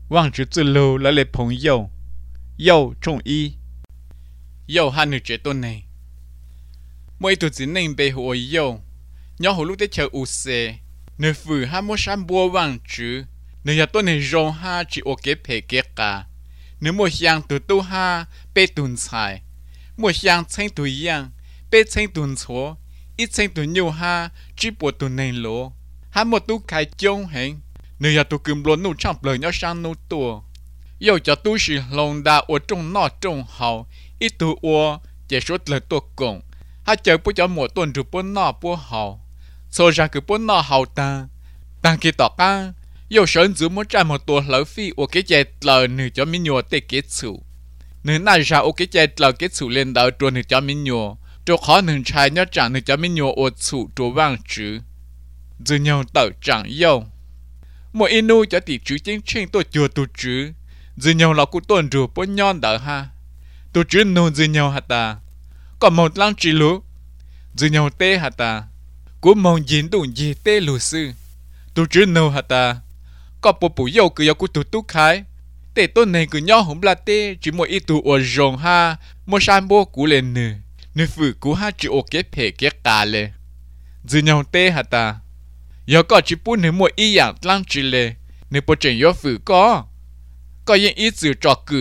望着自路来来朋友，又中医，又还能觉得呢。每度只能被我有，鸟葫芦的桥无色，你父还莫山波望住，你要多你容哈只我给陪给噶，你莫想多多哈被炖菜，莫想称多样被称炖错，一称炖牛哈只播炖内罗，还莫都开中行，你要多根罗努唱不了要上努多，又叫都是龙达我种那种好，一度我也说了多拱。他chờ bố cho một tuần rồi bố nọ bố hậu, sau ra cứ bố nọ hậu ta, đang kia tỏ ca, yêu sơn giữ muốn trả một tuần lỡ phi, ở cái chạy lỡ nửa cho mình nhua tê kết chủ, nửa này ra ở cái chạy lỡ kết chủ lên đỡ rồi nửa cho mình nhua, rồi khó nửa trai nhớ chẳng nửa cho mình nhua ở chủ rồi vang chữ, dù nhau tờ chẳng yêu, một inu cho tỷ chữ chính trên tôi chùa tu chữ, dù nhau là cụ tuần rồi bố nhon đỡ ha, tu chữ nôn dù nhau hả ta. Còn một lăng chỉ lũ dù nhau tê hả ta của mong dính đủ gì tê lũ sư tụ chứ nâu hả ta có bộ bù dâu cứ của tụ tú khai tê tôn này cứ nhau không là tê chỉ một ít tụ ở rồng ha một san bố cú lên nư phụ cú ha chỉ ô kết phê kết cả lệ dù nhau tê hả ta giờ có chỉ bú nư một ý dạng lăng chỉ lệ nư bộ trình yếu phụ có những ý dự trò cử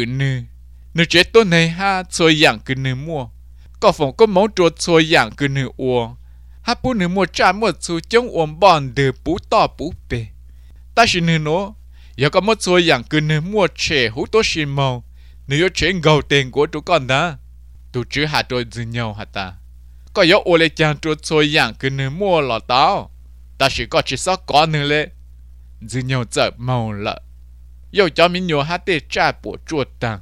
nư chế tôn này ha xôi dạng cứ nư mua có phòng có món chuột xôi dạng cứ nửa uo, hát bún nửa một trà một số chống uom bòn từ bú to bú bể, ta chỉ nửa nó, giờ có một xôi dạng cứ nửa một trẻ hú tốt xin màu, nửa trẻ ngầu tiền của chú con đó, tụ chứ hạt trôi dư nhau hạt ta, có yếu ô lê chàng chuột xôi dạng cứ nửa mua lọ tao, ta chỉ có chỉ sót có nửa lệ, dư nhau chợ màu lợ, yêu cho mình nhiều hát tê trà bộ chuột tăng.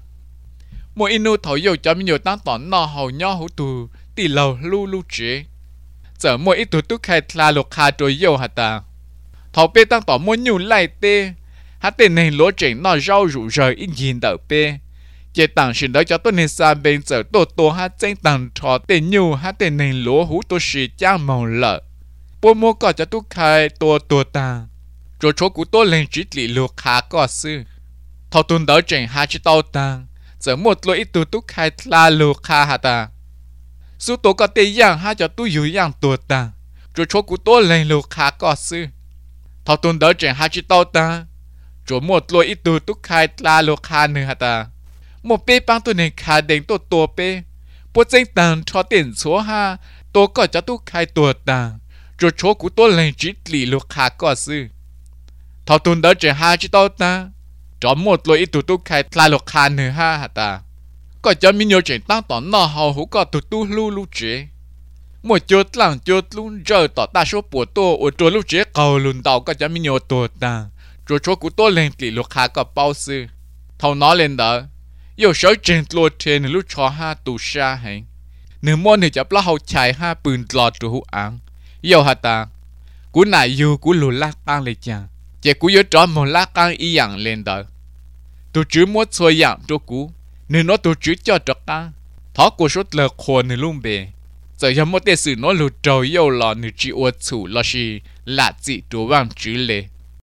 Mỗi inu thấu yêu cho mình nhiều tăng tỏn nọ hầu nhau hữu tù tì lầu lưu chế giờ mỗi ít tù túc khai là lục hà trôi yêu hả ta thấu bê tăng tỏn mỗi nhiều lại tê hát tên này lỗ trình nọ rau rủ rời ít nhìn đỡ bê chế tặng xin đó cho tôi nên xa bên giờ tô hát tranh tặng trò tên nhiều hát tên này lỗ hữu tô sĩ trang màu lợ bố mô có cho túc khai tô ta rồi chỗ của tôi lên trích lị lục hà có sư thấu tuần đó trình hát chứ tao tăng giờ một lỗi tụ túc khai là lô kha hả ta số tổ có tê yang ha cho tu yu yang tổ ta rồi chỗ của tôi lên lô kha có sư thọ tuần đó chẳng ha chỉ tao ta rồi một lỗi tụ túc khai là lô kha nữa hả ta một bê băng tôi này khá đến tổ bê bố danh tàng cho tiền số ha tổ có cho tu khai tổ ta rồi chỗ của tôi lên chỉ lì lô kha có sư thọ tuần đó chẳng ha chỉ tao ta cho một lỗi tụ túc khai là lục hà nữa ha hả ta có cho mình nhiều chuyện tăng tỏ nọ hầu hữu có tụ tu lưu chế một chút lăng chút luôn rơi tỏ ta số bộ tô ở chỗ lưu chế cầu lùn đầu có cho mình nhiều tổ ta rồi chỗ của tôi lên tỷ lục hà có bao sư thầu nó lên đó yêu sở trên lô trên lúc cho ha tụ xa hành nửa môn thì chấp lá hậu chạy ha bừng lọt rồi hữu án yêu hả ta cú nãy yêu cú lùn lạc ăn lấy chàng chỉ cú yêu cho một lạc ăn ý dạng lên đó tôi chỉ muốn xoay dạng cho cú nên nó tôi chỉ cho trật ăn thó của số lợn khô nên luôn bề giờ giờ một tên sự nó lụt trâu yêu lò nên chỉ uất chủ là gì là gì đồ vàng chữ lệ